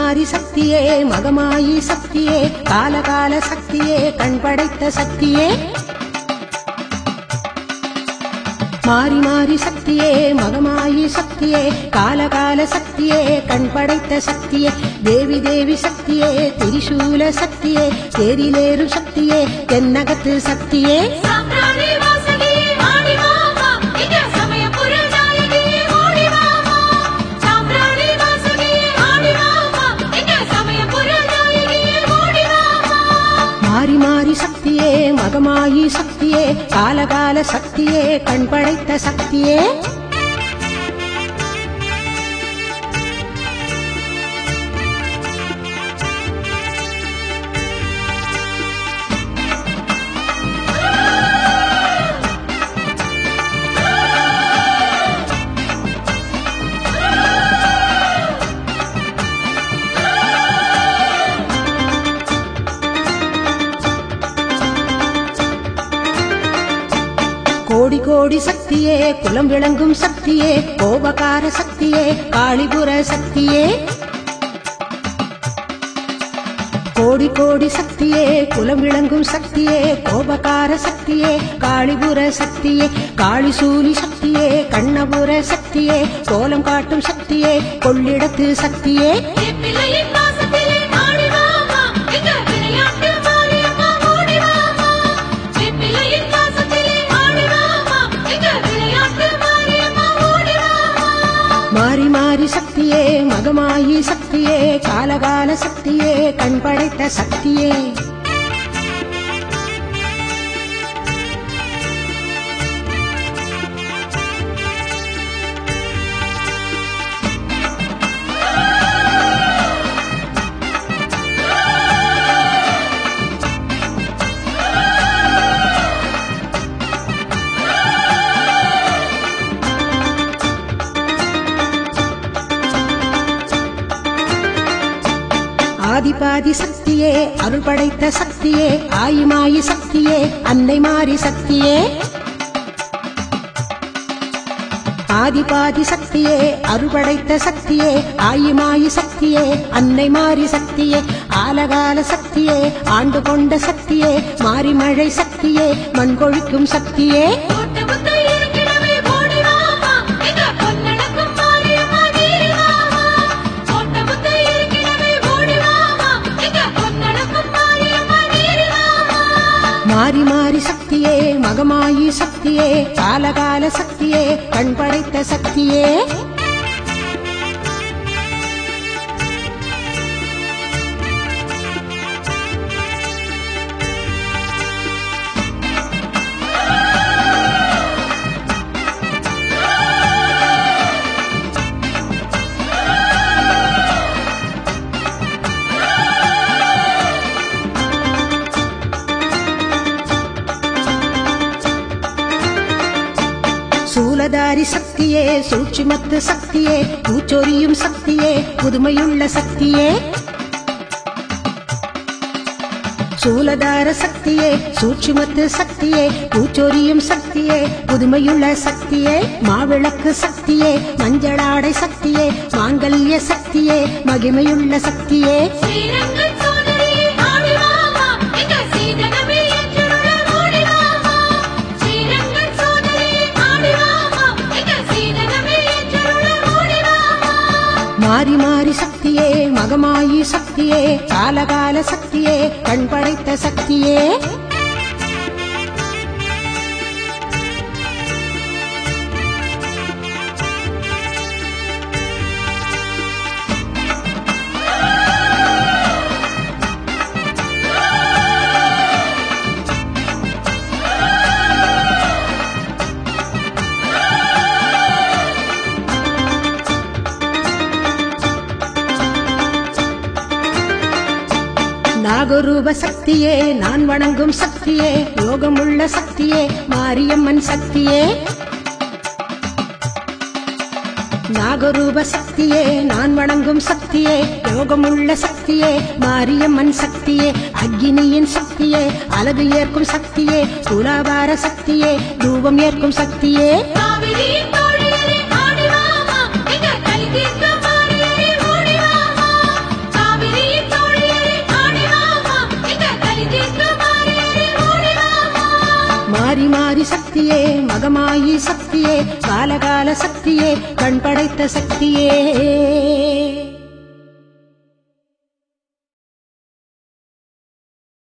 மாறி சக்தியே மகமாயி சக்தியே காலகால சக்தியே கண் படைத்த சக்தியே மாறி மாறி சக்தியே மகமாயி சக்தியே காலகால சக்தியே கண் படைத்த சக்தியே தேவி தேவி சக்தியே திரிசூல சக்தியே தேரிலேறு சக்தியே தென்னகத்து சக்தியே மாறி மாறி சக்தியே மகமாயி சக்தியே காலகால சக்தியே கண் படைத்த சக்தியே கோடி கோடி சக்தியே குலம் விளங்கும் சக்தியே கோபகார சக்தியே காளிபுர சக்தியே கோடி கோடி சக்தியே குலம் விளங்கும் சக்தியே கோபகார சக்தியே காளிபுர சக்தியே காளிசூலி சக்தியே கண்ணபுர சக்தியே கோலம் காட்டும் சக்தியே கொள்ளிடத்து சக்தியே மாறி மாறி சக்தியே மகமாயி சக்தியே காலகால சக்தியே கண் படைத்த சக்தியே ஆதிபாதி சக்தியே அருள் படைத்த சக்தியே ஆயிமாயி சக்தியே அன்னை மாறி சக்தியே ஆதிபாதி சக்தியே அருள் படைத்த சக்தியே ஆயிமாயி சக்தியே அன்னை மாறி சக்தியே ஆலகால சக்தியே ஆண்டு கொண்ட சக்தியே மாறி மழை சக்தியே மண் கொழிக்கும் சக்தியே மாறி மாறி சக்தியே மகமாயி சக்தியே காலகால சக்தியே கண் படைத்த சக்தியே சூலதாரி சக்தியே சூட்சுமத்து சக்தியே பூச்சொரியும் சக்தியே புதுமையுள்ள சக்தியே சூலதார சக்தியே சூட்சுமத்து சக்தியே பூச்சொரியும் சக்தியே புதுமையுள்ள சக்தியே மாவிளக்கு சக்தியே மஞ்சளாடை சக்தியே மாங்கல்ய சக்தியே மகிமையுள்ள சக்தியே மாறி மாறி சக்தியே மகமாயி சக்தியே காலகால சக்தியே கண் படைத்த சக்தியே நாகரூப சக்தியே நான் வணங்கும் சக்தியே யோகமுள்ள சக்தியே மாரியம்மன் சக்தியே நாகரூப சக்தியே நான் வணங்கும் சக்தியே யோகமுள்ள சக்தியே மாரியம்மன் சக்தியே அக்னியின் சக்தியே அழகு ஏற்கும் சக்தியே துலாபார சக்தியே தூபம் ஏற்கும் சக்தியே மாறி மாறி சக்தியே மகமாயி சக்தியே காலகால சக்தியே கண் படைத்த சக்தியே